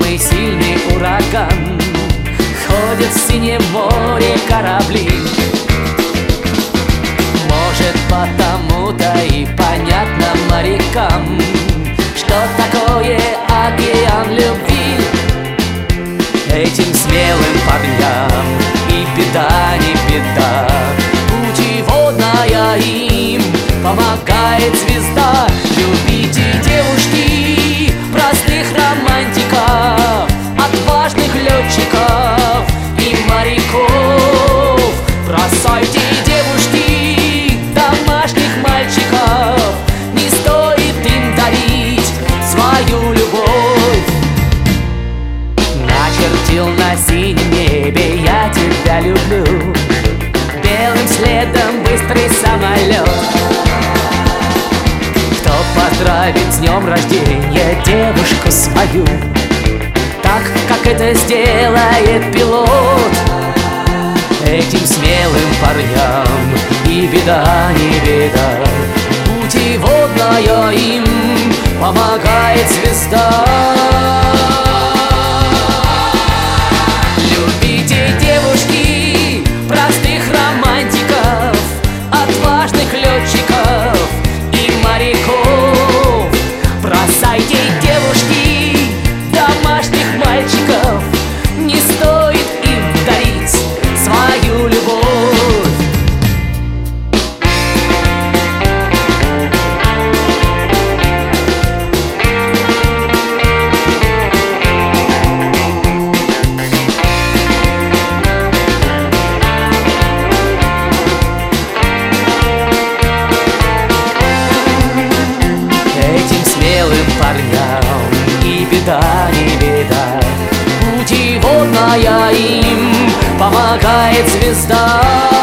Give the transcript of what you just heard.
самый сильный ураган. Ходят в синем море корабли. Может, потому-то и понятно морякам, что такое океан любви. Этим смелым парням и беда не беда, путеводная им помогает звезда. Любите, девушки, простых романтиков, отважных летчиков и моряков. Бросайте, девушки, домашних мальчиков, не стоит им дарить свою любовь. Начертил на синем небе я тебя люблю, белым следом быстрый самолет. Кто поздравит с днем рождения девушку свою, так, как это сделает пилот? Этим смелым парням и беда не беда, путеводная им помогает звезда. Любите, девушки, простых романтиков, отважных летчиков и моряков. Бросайте, девушки, домашних мальчиков, не стоит им дарить свою любовь. Парням и беда не беда, путеводная им помогает звезда.